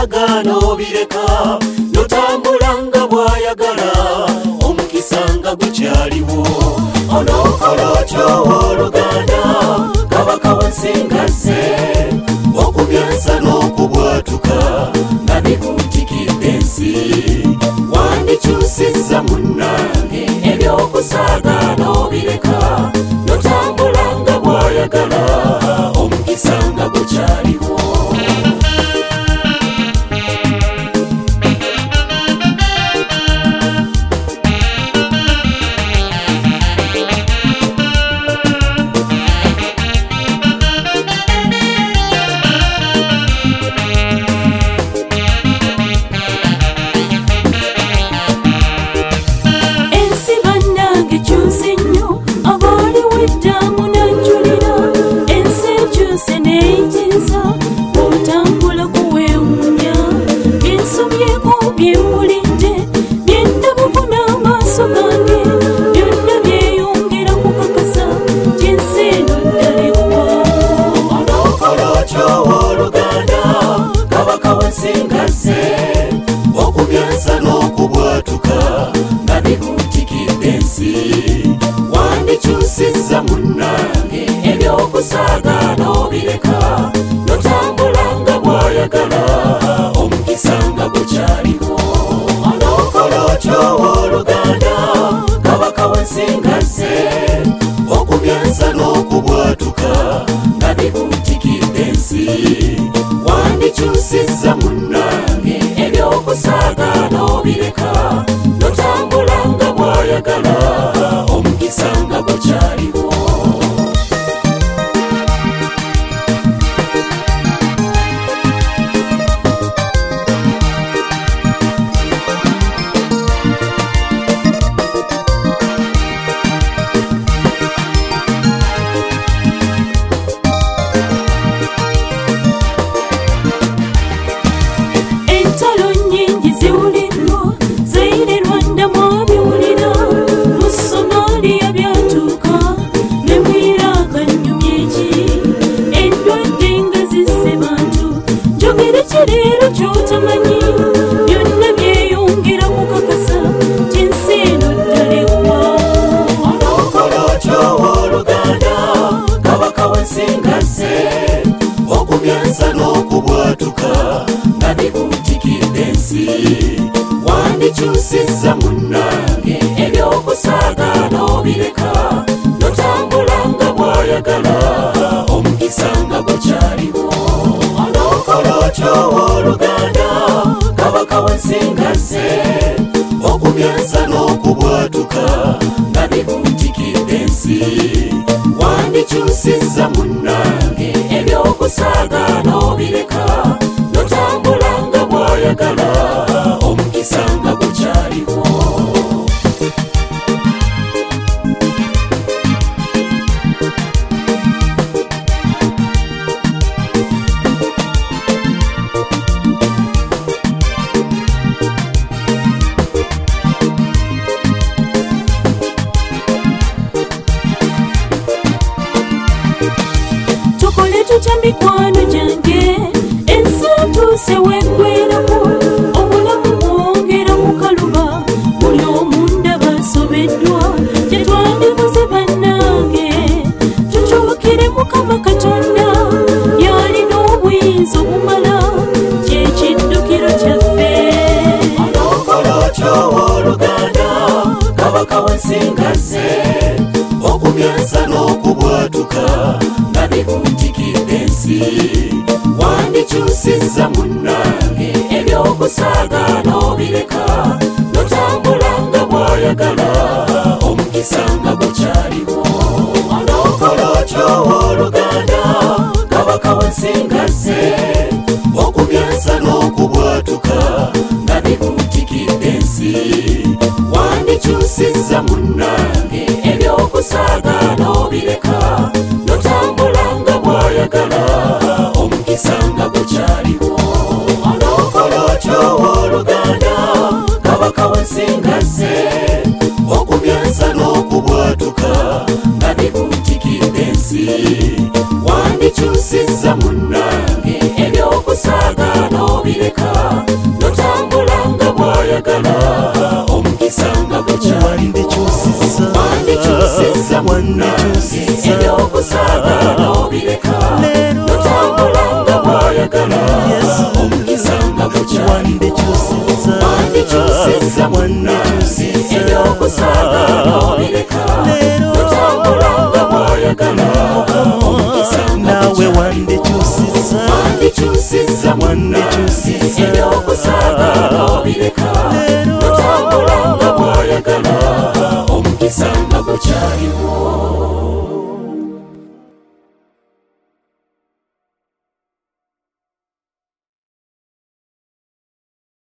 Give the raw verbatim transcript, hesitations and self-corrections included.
by'okusaagaana obireka notambulanga bw'ayagala omukisa nga gukyaliwo onookola otyo owooluganda kabaka wansingaze okubyansa n'okubwatuka nga bikutikidde ensi wandikyusizza munnange eby'okusaagaana obireka notambulanga bw'ayagala omukisa nga gukyaliwo okubyansa n'okubwatuka nga bikutikidde ensi wandikyusizza munnange eby'okusaagaana obireka notambulanga bw'ayagala omukisa nga gukyaliwo onookola otyo owooluganda kabaka wansingaze okubyansa n'okubwatuka nga bikutikidde ensi wandikyusizza munnange eby'okusaagaana obireka notambulanga bw'ayagala omukisa nga gukyaliwo Ekiriro ky'otamanyi byonna byeyongera kukakasa nti ensi eno ddala eggwaawo onookola otyo owooluganda kabaka wansingaze okubyansa n'okubwatuka nga bikutikidde ensi wandikyusizza munnange eby'okusaagaana obireka notambulanga bw'ayagala omukisa nga gukyaliwo onookola otyo owooluganda kabaka wansingaze okubyansa n'okubwatuka nga bikutikidde ensi wandikyusizza munnange eby'okusaagaana obireka notambulanga bw'ayagala omukisa nga gukyaliwo tutya mikwano gyange ensi ntuuse weggweramu obulamu bwongera mu kaluba buli omu ndaba asobeddwa kyetwandibuze bannange tukyukire mukama katonda yalina obuyinza obumala kyekiddukiro kyaffe onookola otyo owooluganda kabaka wansingaze okubyansa n'okubwatuka nga bikutikidde ensi wandikyusizza munnange eby'okusaagaana obireka notambulanga bw'ayagala omukisa nga gukyaliwo onookola otyo owooluganda kabaka wansingaze okubyansa n'okubwatuka nga bikutikidde ensi wandikyusizza munnange eby'okusaagaana obireka notambulanga bw'ayagala omukisa nga gukyaliwo onookola otyo owooluganda kabaka wansingaze okubyansa n'okubwatuka nga bikutikidde ensi wandikyusizza munnange eby'okusaagaana obireka n'obireka n'otambula nga bw'ayagala omukisa nga gukyaliwo wandikyusizza munnange ebyokusaaga n'obireka n'otambula nga bw'ayagala omukisa nga gukyaliwo wandikyusizza munnange ebyokusaaga n'obireka n'otambula nga bw'ayagala omukisa nga gukyaliwo wandikyusizza munnange ebyokusaaga n'obireka n'otambula nga bw'ayagala omukisa nga gukyaliwo.